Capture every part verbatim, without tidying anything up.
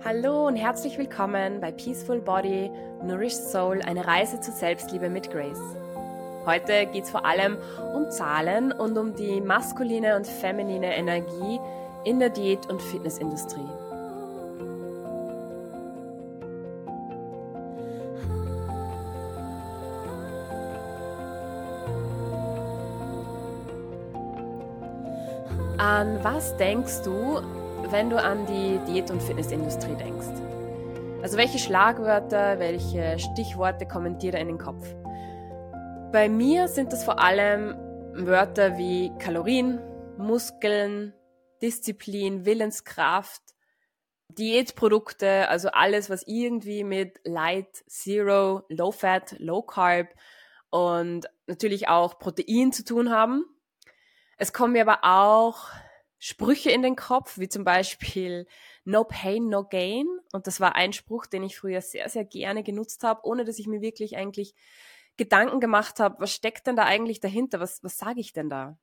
Hallo und herzlich willkommen bei Peaceful Body, Nourished Soul, eine Reise zur Selbstliebe mit Grace. Heute geht es vor allem um Zahlen und um die maskuline und feminine Energie in der Diät- und Fitnessindustrie. An was denkst du, wenn du an die Diät- und Fitnessindustrie denkst? Also welche Schlagwörter, welche Stichworte kommen dir da in den Kopf? Bei mir sind das vor allem Wörter wie Kalorien, Muskeln, Disziplin, Willenskraft, Diätprodukte, also alles, was irgendwie mit Light, Zero, Low Fat, Low Carb und natürlich auch Protein zu tun haben. Es kommen mir aber auch Sprüche in den Kopf, wie zum Beispiel No Pain, No Gain. Und das war ein Spruch, den ich früher sehr, sehr gerne genutzt habe, ohne dass ich mir wirklich eigentlich Gedanken gemacht habe, was steckt denn da eigentlich dahinter? Was, was sage ich denn da?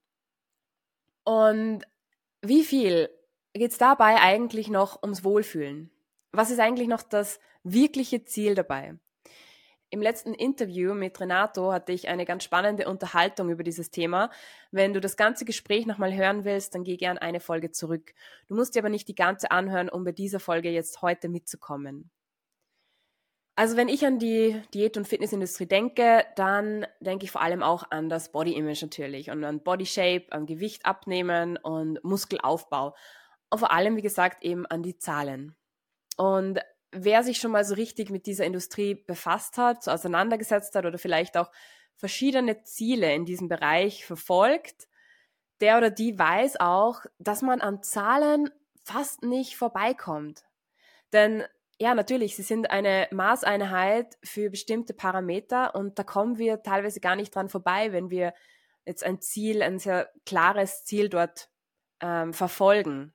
Und wie viel geht es dabei eigentlich noch ums Wohlfühlen? Was ist eigentlich noch das wirkliche Ziel dabei? Im letzten Interview mit Renato hatte ich eine ganz spannende Unterhaltung über dieses Thema. Wenn du das ganze Gespräch nochmal hören willst, dann geh gern eine Folge zurück. Du musst dir aber nicht die ganze anhören, um bei dieser Folge jetzt heute mitzukommen. Also wenn ich an die Diät- und Fitnessindustrie denke, dann denke ich vor allem auch an das Body Image natürlich und an Body Shape, an Gewicht abnehmen und Muskelaufbau. Und vor allem, wie gesagt, eben an die Zahlen. Und wer sich schon mal so richtig mit dieser Industrie befasst hat, so auseinandergesetzt hat oder vielleicht auch verschiedene Ziele in diesem Bereich verfolgt, der oder die weiß auch, dass man an Zahlen fast nicht vorbeikommt. Denn ja, natürlich, sie sind eine Maßeinheit für bestimmte Parameter und da kommen wir teilweise gar nicht dran vorbei, wenn wir jetzt ein Ziel, ein sehr klares Ziel dort ähm, verfolgen.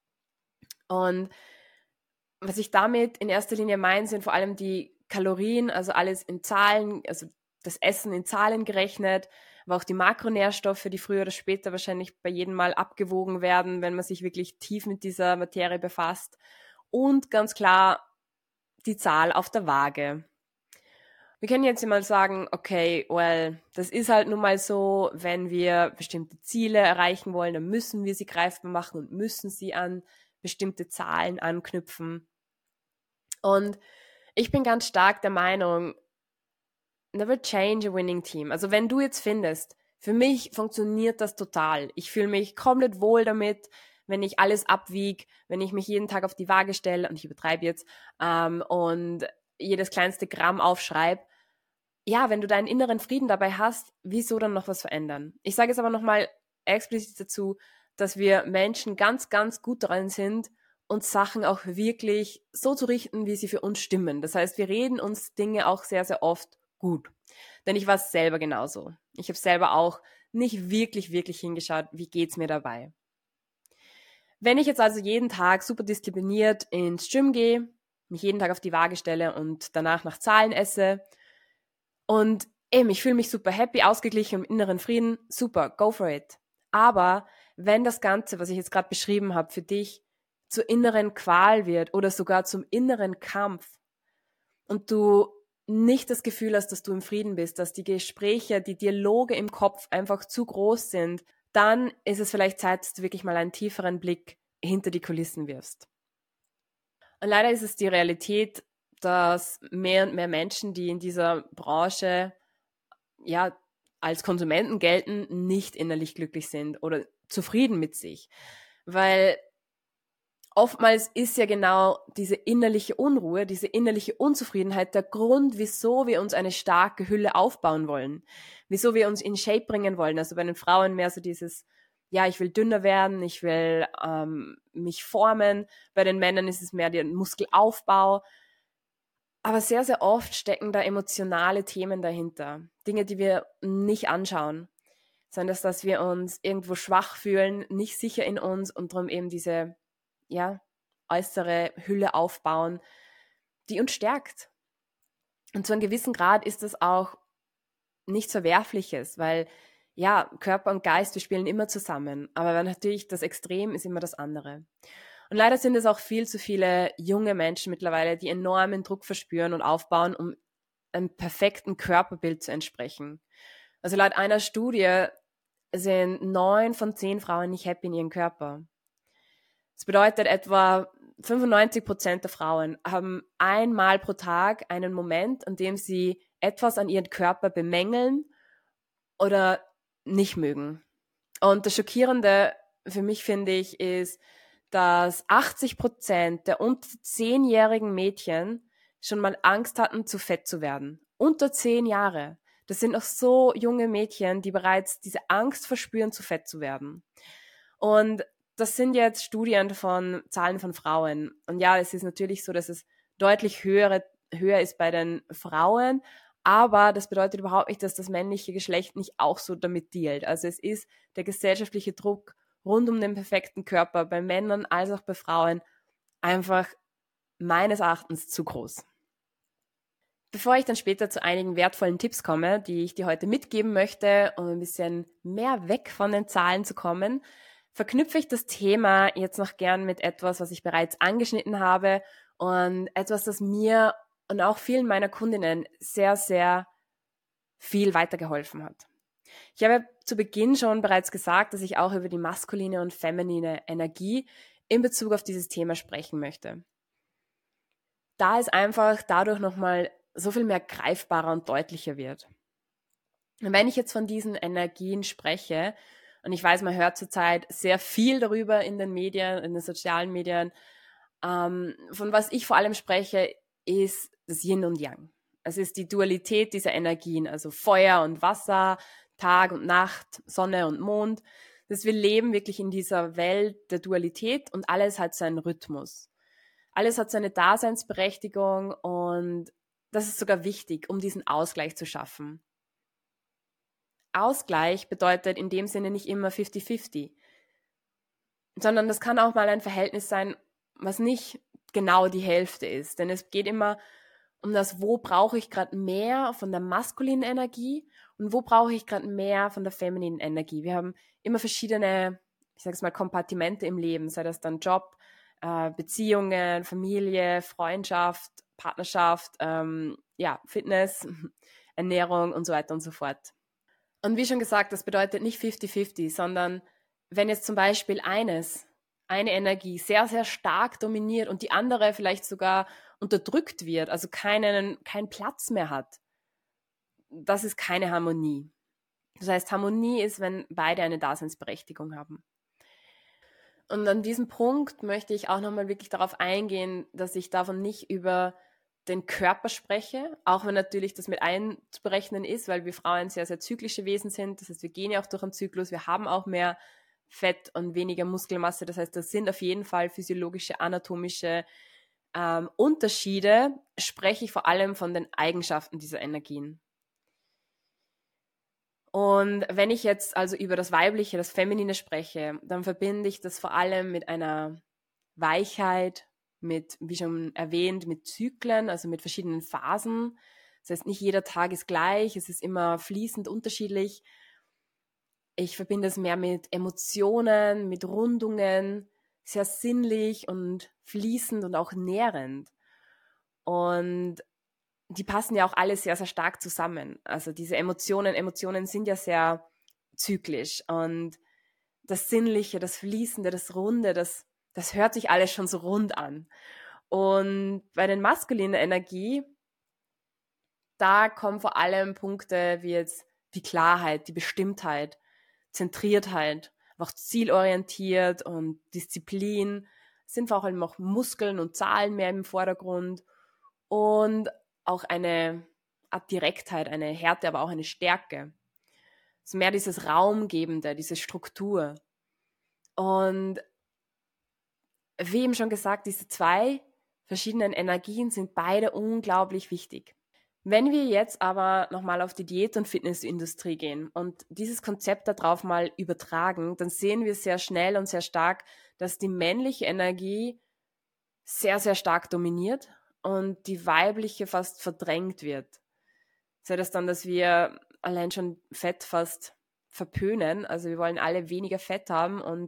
Und was ich damit in erster Linie meine, sind vor allem die Kalorien, also alles in Zahlen, also das Essen in Zahlen gerechnet, aber auch die Makronährstoffe, die früher oder später wahrscheinlich bei jedem Mal abgewogen werden, wenn man sich wirklich tief mit dieser Materie befasst. Und ganz klar die Zahl auf der Waage. Wir können jetzt mal sagen, okay, well, das ist halt nun mal so, wenn wir bestimmte Ziele erreichen wollen, dann müssen wir sie greifbar machen und müssen sie an bestimmte Zahlen anknüpfen. Und ich bin ganz stark der Meinung, never change a winning team. Also wenn du jetzt findest, für mich funktioniert das total. Ich fühle mich komplett wohl damit, wenn ich alles abwiege, wenn ich mich jeden Tag auf die Waage stelle, und ich übertreibe jetzt, ähm, und jedes kleinste Gramm aufschreibe. Ja, wenn du deinen inneren Frieden dabei hast, wieso dann noch was verändern? Ich sage jetzt aber nochmal explizit dazu, dass wir Menschen ganz, ganz gut daran sind, uns Sachen auch wirklich so zu richten, wie sie für uns stimmen. Das heißt, wir reden uns Dinge auch sehr, sehr oft gut. Denn ich war es selber genauso. Ich habe selber auch nicht wirklich, wirklich hingeschaut, wie geht's mir dabei. Wenn ich jetzt also jeden Tag super diszipliniert ins Gym gehe, mich jeden Tag auf die Waage stelle und danach nach Zahlen esse und eben, ich fühle mich super happy, ausgeglichen, im inneren Frieden, super, go for it. Aber wenn das Ganze, was ich jetzt gerade beschrieben habe, für dich zur inneren Qual wird oder sogar zum inneren Kampf und du nicht das Gefühl hast, dass du im Frieden bist, dass die Gespräche, die Dialoge im Kopf einfach zu groß sind, dann ist es vielleicht Zeit, dass du wirklich mal einen tieferen Blick hinter die Kulissen wirfst. Und leider ist es die Realität, dass mehr und mehr Menschen, die in dieser Branche ja als Konsumenten gelten, nicht innerlich glücklich sind oder zufrieden mit sich. Weil oftmals ist ja genau diese innerliche Unruhe, diese innerliche Unzufriedenheit der Grund, wieso wir uns eine starke Hülle aufbauen wollen. Wieso wir uns in Shape bringen wollen. Also bei den Frauen mehr so dieses, ja, ich will dünner werden, ich will ähm, mich formen. Bei den Männern ist es mehr der Muskelaufbau. Aber sehr, sehr oft stecken da emotionale Themen dahinter. Dinge, die wir nicht anschauen. Sondern dass, dass wir uns irgendwo schwach fühlen, nicht sicher in uns und darum eben diese ja, äußere Hülle aufbauen, die uns stärkt. Und zu einem gewissen Grad ist das auch nichts Verwerfliches, weil ja, Körper und Geist, wir spielen immer zusammen. Aber natürlich das Extrem ist immer das andere. Und leider sind es auch viel zu viele junge Menschen mittlerweile, die enormen Druck verspüren und aufbauen, um einem perfekten Körperbild zu entsprechen. Also laut einer Studie sind neun von zehn Frauen nicht happy in ihrem Körper. Das bedeutet, etwa fünfundneunzig Prozent der Frauen haben einmal pro Tag einen Moment, an dem sie etwas an ihrem Körper bemängeln oder nicht mögen. Und das Schockierende für mich, finde ich, ist, dass achtzig Prozent der unter zehnjährigen Mädchen schon mal Angst hatten, zu fett zu werden. Unter zehn Jahre. Das sind noch so junge Mädchen, die bereits diese Angst verspüren, zu fett zu werden. Und das sind jetzt Studien von Zahlen von Frauen. Und ja, es ist natürlich so, dass es deutlich höhere, höher ist bei den Frauen, aber das bedeutet überhaupt nicht, dass das männliche Geschlecht nicht auch so damit dealt. Also es ist der gesellschaftliche Druck rund um den perfekten Körper bei Männern als auch bei Frauen einfach meines Erachtens zu groß. Bevor ich dann später zu einigen wertvollen Tipps komme, die ich dir heute mitgeben möchte, um ein bisschen mehr weg von den Zahlen zu kommen, verknüpfe ich das Thema jetzt noch gern mit etwas, was ich bereits angeschnitten habe und etwas, das mir und auch vielen meiner Kundinnen sehr, sehr viel weitergeholfen hat. Ich habe zu Beginn schon bereits gesagt, dass ich auch über die maskuline und feminine Energie in Bezug auf dieses Thema sprechen möchte. Da es einfach dadurch nochmal so viel mehr greifbarer und deutlicher wird. Und wenn ich jetzt von diesen Energien spreche, und ich weiß, man hört zurzeit sehr viel darüber in den Medien, in den sozialen Medien, ähm, von was ich vor allem spreche, ist das Yin und Yang. Es ist die Dualität dieser Energien, also Feuer und Wasser, Tag und Nacht, Sonne und Mond. Dass wir leben wirklich in dieser Welt der Dualität und alles hat seinen Rhythmus. Alles hat seine Daseinsberechtigung und das ist sogar wichtig, um diesen Ausgleich zu schaffen. Ausgleich bedeutet in dem Sinne nicht immer fifty fifty, sondern das kann auch mal ein Verhältnis sein, was nicht genau die Hälfte ist. Denn es geht immer um das, wo brauche ich gerade mehr von der maskulinen Energie und wo brauche ich gerade mehr von der femininen Energie. Wir haben immer verschiedene, ich sage es mal, Kompartimente im Leben, sei das dann Job, äh, Beziehungen, Familie, Freundschaft, Partnerschaft, ähm, ja, Fitness, Ernährung und so weiter und so fort. Und wie schon gesagt, das bedeutet nicht fifty fifty, sondern wenn jetzt zum Beispiel eines, eine Energie sehr, sehr stark dominiert und die andere vielleicht sogar unterdrückt wird, also keinen, keinen Platz mehr hat, das ist keine Harmonie. Das heißt, Harmonie ist, wenn beide eine Daseinsberechtigung haben. Und an diesem Punkt möchte ich auch nochmal wirklich darauf eingehen, dass ich davon nicht über den Körper spreche, auch wenn natürlich das mit einzuberechnen ist, weil wir Frauen sehr, sehr zyklische Wesen sind. Das heißt, wir gehen ja auch durch einen Zyklus, wir haben auch mehr Fett und weniger Muskelmasse. Das heißt, das sind auf jeden Fall physiologische, anatomische ähm, Unterschiede, spreche ich vor allem von den Eigenschaften dieser Energien. Und wenn ich jetzt also über das Weibliche, das Feminine spreche, dann verbinde ich das vor allem mit einer Weichheit, mit, wie schon erwähnt, mit Zyklen, also mit verschiedenen Phasen. Das heißt, nicht jeder Tag ist gleich, es ist immer fließend unterschiedlich. Ich verbinde es mehr mit Emotionen, mit Rundungen, sehr sinnlich und fließend und auch nährend. Und die passen ja auch alle sehr, sehr stark zusammen. Also diese Emotionen, Emotionen sind ja sehr zyklisch und das Sinnliche, das Fließende, das Runde, das, das hört sich alles schon so rund an. Und bei den maskulinen Energie, da kommen vor allem Punkte wie jetzt die Klarheit, die Bestimmtheit, Zentriertheit, auch zielorientiert und Disziplin, sind vor allem auch Muskeln und Zahlen mehr im Vordergrund und auch eine Art Direktheit, eine Härte, aber auch eine Stärke. So mehr dieses Raumgebende, diese Struktur. Und wie eben schon gesagt, diese zwei verschiedenen Energien sind beide unglaublich wichtig. Wenn wir jetzt aber nochmal auf die Diät- und Fitnessindustrie gehen und dieses Konzept darauf mal übertragen, dann sehen wir sehr schnell und sehr stark, dass die männliche Energie sehr, sehr stark dominiert und die weibliche fast verdrängt wird. Sei das dann, dass wir allein schon Fett fast verpönen, also wir wollen alle weniger Fett haben und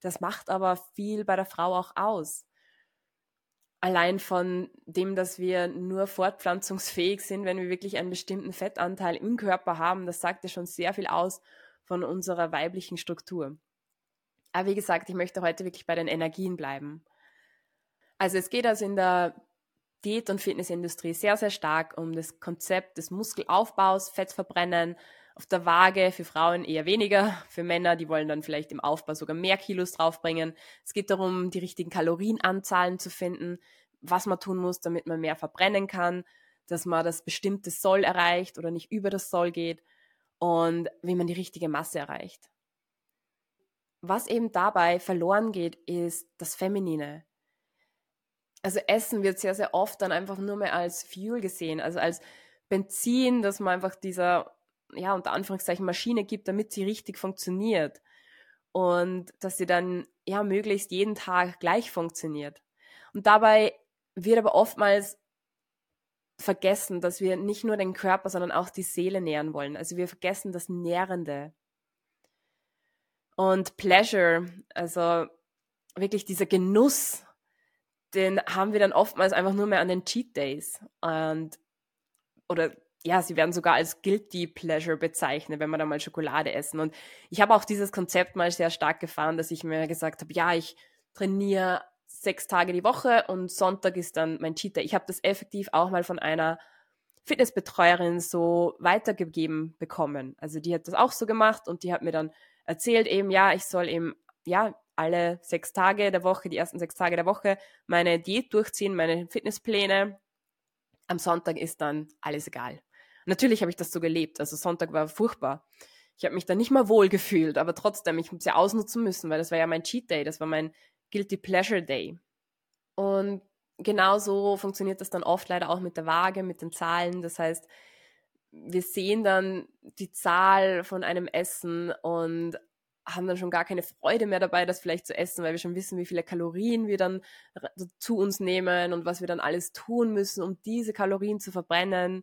das macht aber viel bei der Frau auch aus. Allein von dem, dass wir nur fortpflanzungsfähig sind, wenn wir wirklich einen bestimmten Fettanteil im Körper haben, das sagt ja schon sehr viel aus von unserer weiblichen Struktur. Aber wie gesagt, ich möchte heute wirklich bei den Energien bleiben. Also es geht also in der Diät- und Fitnessindustrie sehr, sehr stark um das Konzept des Muskelaufbaus, Fettverbrennen, auf der Waage für Frauen eher weniger, für Männer, die wollen dann vielleicht im Aufbau sogar mehr Kilos draufbringen. Es geht darum, die richtigen Kalorienanzahlen zu finden, was man tun muss, damit man mehr verbrennen kann, dass man das bestimmte Soll erreicht oder nicht über das Soll geht und wie man die richtige Masse erreicht. Was eben dabei verloren geht, ist das Feminine. Also Essen wird sehr, sehr oft dann einfach nur mehr als Fuel gesehen, also als Benzin, dass man einfach dieser, ja, unter Anführungszeichen Maschine gibt, damit sie richtig funktioniert und dass sie dann, ja, möglichst jeden Tag gleich funktioniert. Und dabei wird aber oftmals vergessen, dass wir nicht nur den Körper, sondern auch die Seele nähren wollen. Also wir vergessen das Nährende. Und Pleasure, also wirklich dieser Genuss, den haben wir dann oftmals einfach nur mehr an den Cheat Days. Und, oder ja, sie werden sogar als Guilty Pleasure bezeichnet, wenn wir dann mal Schokolade essen. Und ich habe auch dieses Konzept mal sehr stark gefahren, dass ich mir gesagt habe, ja, ich trainiere sechs Tage die Woche und Sonntag ist dann mein Cheat Day. Ich habe das effektiv auch mal von einer Fitnessbetreuerin so weitergegeben bekommen. Also die hat das auch so gemacht und die hat mir dann erzählt eben, ja, ich soll eben, ja, alle sechs Tage der Woche, die ersten sechs Tage der Woche, meine Diät durchziehen, meine Fitnesspläne. Am Sonntag ist dann alles egal. Natürlich habe ich das so gelebt. Also Sonntag war furchtbar. Ich habe mich da nicht mal wohl gefühlt, aber trotzdem, ich habe es ja ausnutzen müssen, weil das war ja mein Cheat Day, das war mein Guilty Pleasure Day. Und genauso funktioniert das dann oft leider auch mit der Waage, mit den Zahlen. Das heißt, wir sehen dann die Zahl von einem Essen und haben dann schon gar keine Freude mehr dabei, das vielleicht zu essen, weil wir schon wissen, wie viele Kalorien wir dann zu uns nehmen und was wir dann alles tun müssen, um diese Kalorien zu verbrennen.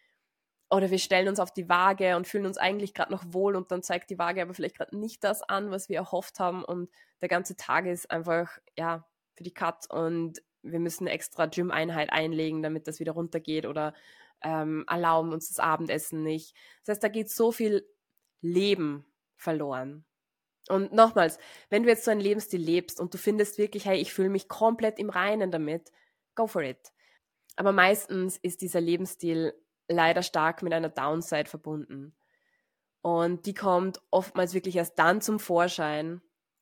Oder wir stellen uns auf die Waage und fühlen uns eigentlich gerade noch wohl und dann zeigt die Waage aber vielleicht gerade nicht das an, was wir erhofft haben und der ganze Tag ist einfach, ja, für die Katz und wir müssen eine extra Gym-Einheit einlegen, damit das wieder runtergeht oder ähm, erlauben uns das Abendessen nicht. Das heißt, da geht so viel Leben verloren. Und nochmals, wenn du jetzt so einen Lebensstil lebst und du findest wirklich, hey, ich fühle mich komplett im Reinen damit, go for it. Aber meistens ist dieser Lebensstil leider stark mit einer Downside verbunden. Und die kommt oftmals wirklich erst dann zum Vorschein,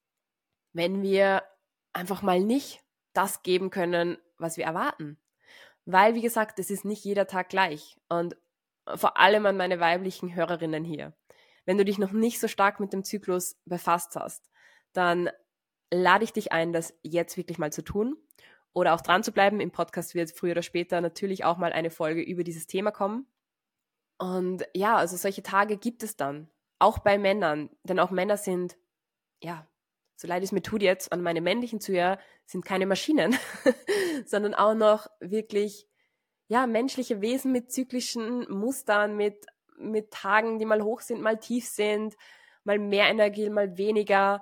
wenn wir einfach mal nicht das geben können, was wir erwarten. Weil, wie gesagt, es ist nicht jeder Tag gleich. Und vor allem an meine weiblichen Hörerinnen hier. Wenn du dich noch nicht so stark mit dem Zyklus befasst hast, dann lade ich dich ein, das jetzt wirklich mal zu tun oder auch dran zu bleiben. Im Podcast wird früher oder später natürlich auch mal eine Folge über dieses Thema kommen. Und ja, also solche Tage gibt es dann, auch bei Männern, denn auch Männer sind, ja, so leid es mir tut jetzt an meine männlichen Zuhörer, sind keine Maschinen, sondern auch noch wirklich, ja, menschliche Wesen mit zyklischen Mustern, mit mit Tagen, die mal hoch sind, mal tief sind, mal mehr Energie, mal weniger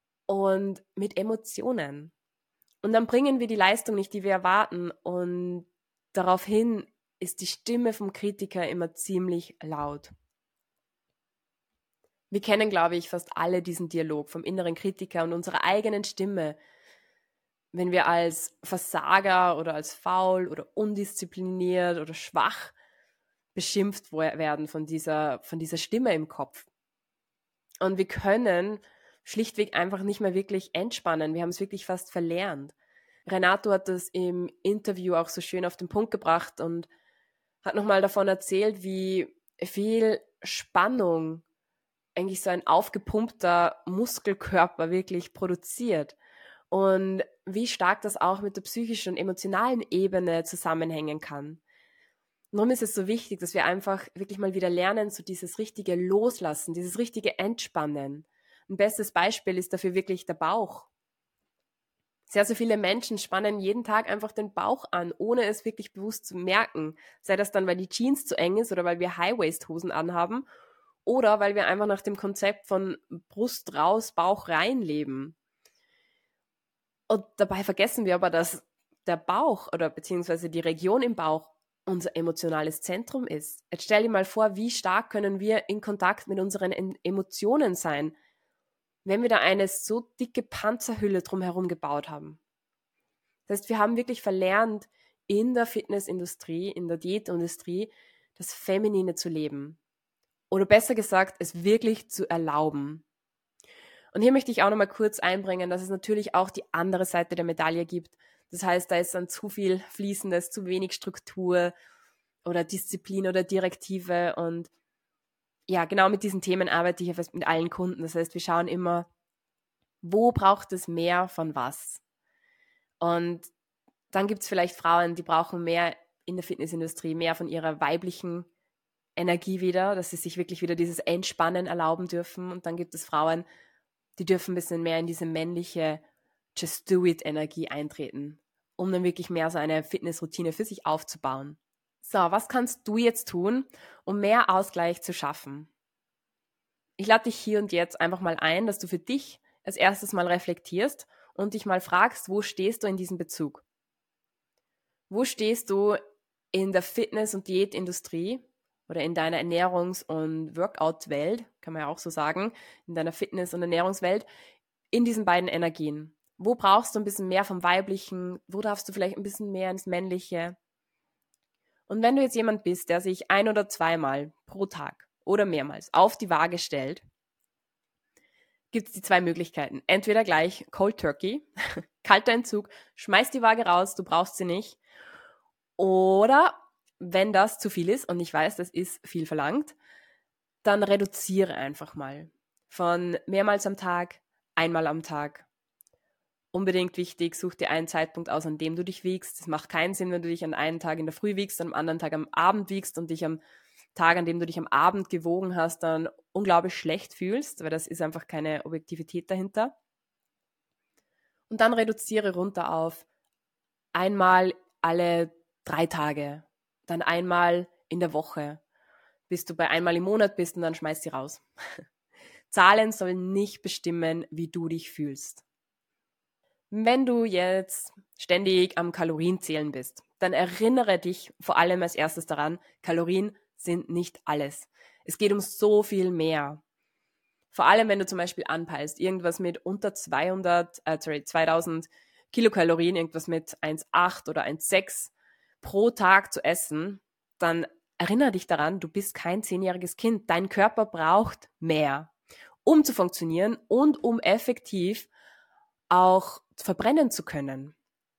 und mit Emotionen. Und dann bringen wir die Leistung nicht, die wir erwarten und daraufhin ist die Stimme vom Kritiker immer ziemlich laut. Wir kennen, glaube ich, fast alle diesen Dialog vom inneren Kritiker und unserer eigenen Stimme, wenn wir als Versager oder als faul oder undiszipliniert oder schwach beschimpft werden von dieser, von dieser Stimme im Kopf. Und wir können schlichtweg einfach nicht mehr wirklich entspannen. Wir haben es wirklich fast verlernt. Renato hat das im Interview auch so schön auf den Punkt gebracht und hat nochmal davon erzählt, wie viel Spannung eigentlich so ein aufgepumpter Muskelkörper wirklich produziert und wie stark das auch mit der psychischen und emotionalen Ebene zusammenhängen kann. Und darum ist es so wichtig, dass wir einfach wirklich mal wieder lernen, so dieses richtige Loslassen, dieses richtige Entspannen. Ein bestes Beispiel ist dafür wirklich der Bauch. Sehr, sehr viele Menschen spannen jeden Tag einfach den Bauch an, ohne es wirklich bewusst zu merken. Sei das dann, weil die Jeans zu eng ist oder weil wir High-Waist-Hosen anhaben oder weil wir einfach nach dem Konzept von Brust raus, Bauch rein leben. Und dabei vergessen wir aber, dass der Bauch oder beziehungsweise die Region im Bauch unser emotionales Zentrum ist. Jetzt stell dir mal vor, wie stark können wir in Kontakt mit unseren Emotionen sein, wenn wir da eine so dicke Panzerhülle drumherum gebaut haben. Das heißt, wir haben wirklich verlernt, in der Fitnessindustrie, in der Diätindustrie, das Feminine zu leben. Oder besser gesagt, es wirklich zu erlauben. Und hier möchte ich auch nochmal kurz einbringen, dass es natürlich auch die andere Seite der Medaille gibt. Das heißt, da ist dann zu viel Fließendes, zu wenig Struktur oder Disziplin oder Direktive. Und ja, genau mit diesen Themen arbeite ich ja fast mit allen Kunden. Das heißt, wir schauen immer, wo braucht es mehr von was? Und dann gibt es vielleicht Frauen, die brauchen mehr in der Fitnessindustrie, mehr von ihrer weiblichen Energie wieder, dass sie sich wirklich wieder dieses Entspannen erlauben dürfen. Und dann gibt es Frauen, die dürfen ein bisschen mehr in diese männliche Just-Do-It-Energie eintreten, um dann wirklich mehr so eine Fitnessroutine für sich aufzubauen. So, was kannst du jetzt tun, um mehr Ausgleich zu schaffen? Ich lade dich hier und jetzt einfach mal ein, dass du für dich als erstes mal reflektierst und dich mal fragst, wo stehst du in diesem Bezug? Wo stehst du in der Fitness- und Diätindustrie oder in deiner Ernährungs- und Workout-Welt, kann man ja auch so sagen, in deiner Fitness- und Ernährungswelt, in diesen beiden Energien? Wo brauchst du ein bisschen mehr vom Weiblichen? Wo darfst du vielleicht ein bisschen mehr ins Männliche? Und wenn du jetzt jemand bist, der sich ein- oder zweimal pro Tag oder mehrmals auf die Waage stellt, gibt es die zwei Möglichkeiten. Entweder gleich Cold Turkey, kalter Entzug, schmeiß die Waage raus, du brauchst sie nicht. Oder wenn das zu viel ist, und ich weiß, das ist viel verlangt, dann reduziere einfach mal. Von mehrmals am Tag, einmal am Tag. Unbedingt wichtig, such dir einen Zeitpunkt aus, an dem du dich wiegst. Es macht keinen Sinn, wenn du dich an einem Tag in der Früh wiegst, am anderen Tag am Abend wiegst und dich am Tag, an dem du dich am Abend gewogen hast, dann unglaublich schlecht fühlst, weil das ist einfach keine Objektivität dahinter. Und dann reduziere runter auf einmal alle drei Tage, dann einmal in der Woche, bis du bei einmal im Monat bist und dann schmeißt sie raus. Zahlen sollen nicht bestimmen, wie du dich fühlst. Wenn du jetzt ständig am Kalorienzählen bist, dann erinnere dich vor allem als erstes daran, Kalorien sind nicht alles. Es geht um so viel mehr. Vor allem, wenn du zum Beispiel anpeilst, irgendwas mit unter zweihundert, äh, sorry, zweitausend Kilokalorien, irgendwas mit eins Komma acht oder eins Komma sechs pro Tag zu essen, dann erinnere dich daran, du bist kein zehnjähriges Kind. Dein Körper braucht mehr, um zu funktionieren und um effektiv auch verbrennen zu können.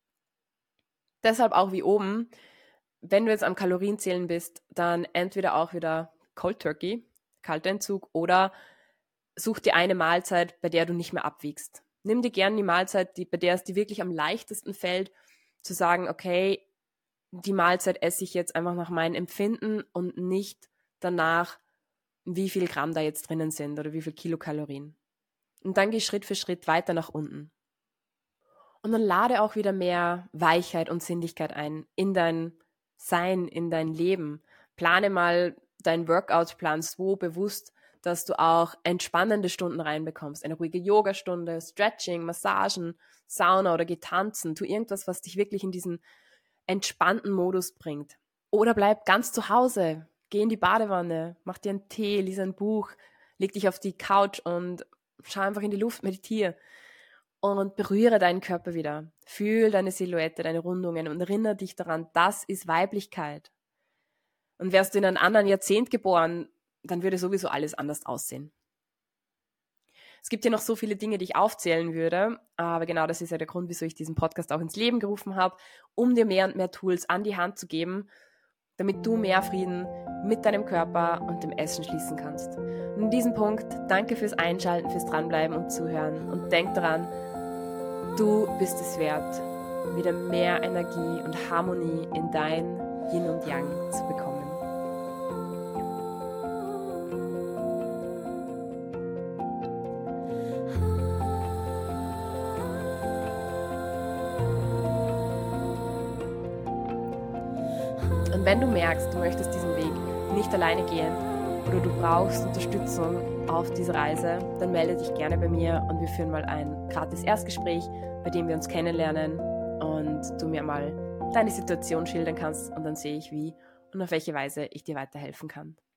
Deshalb auch wie oben, wenn du jetzt am Kalorienzählen bist, dann entweder auch wieder Cold Turkey, kalter Entzug, oder such dir eine Mahlzeit, bei der du nicht mehr abwiegst. Nimm dir gerne die Mahlzeit, die, bei der es dir wirklich am leichtesten fällt, zu sagen, okay, die Mahlzeit esse ich jetzt einfach nach meinem Empfinden und nicht danach, wie viel Gramm da jetzt drinnen sind oder wie viel Kilokalorien. Und dann geh Schritt für Schritt weiter nach unten. Und dann lade auch wieder mehr Weichheit und Sinnlichkeit ein in dein Sein, in dein Leben. Plane mal deinen Workout-Plan so bewusst, dass du auch entspannende Stunden reinbekommst. Eine ruhige Yogastunde, Stretching, Massagen, Sauna oder geh tanzen. Tu irgendwas, was dich wirklich in diesen entspannten Modus bringt. Oder bleib ganz zu Hause. Geh in die Badewanne, mach dir einen Tee, lies ein Buch, leg dich auf die Couch und schau einfach in die Luft, meditiere. Und berühre deinen Körper wieder. Fühl deine Silhouette, deine Rundungen und erinnere dich daran, das ist Weiblichkeit. Und wärst du in einem anderen Jahrzehnt geboren, dann würde sowieso alles anders aussehen. Es gibt ja noch so viele Dinge, die ich aufzählen würde, aber genau das ist ja der Grund, wieso ich diesen Podcast auch ins Leben gerufen habe, um dir mehr und mehr Tools an die Hand zu geben, damit du mehr Frieden mit deinem Körper und dem Essen schließen kannst. Und in diesem Punkt, danke fürs Einschalten, fürs Dranbleiben und Zuhören und denk daran, du bist es wert, wieder mehr Energie und Harmonie in dein Yin und Yang zu bekommen. Und wenn du merkst, du möchtest diesen Weg nicht alleine gehen oder du brauchst Unterstützung, auf diese Reise, dann melde dich gerne bei mir und wir führen mal ein gratis Erstgespräch, bei dem wir uns kennenlernen und du mir mal deine Situation schildern kannst und dann sehe ich, wie und auf welche Weise ich dir weiterhelfen kann.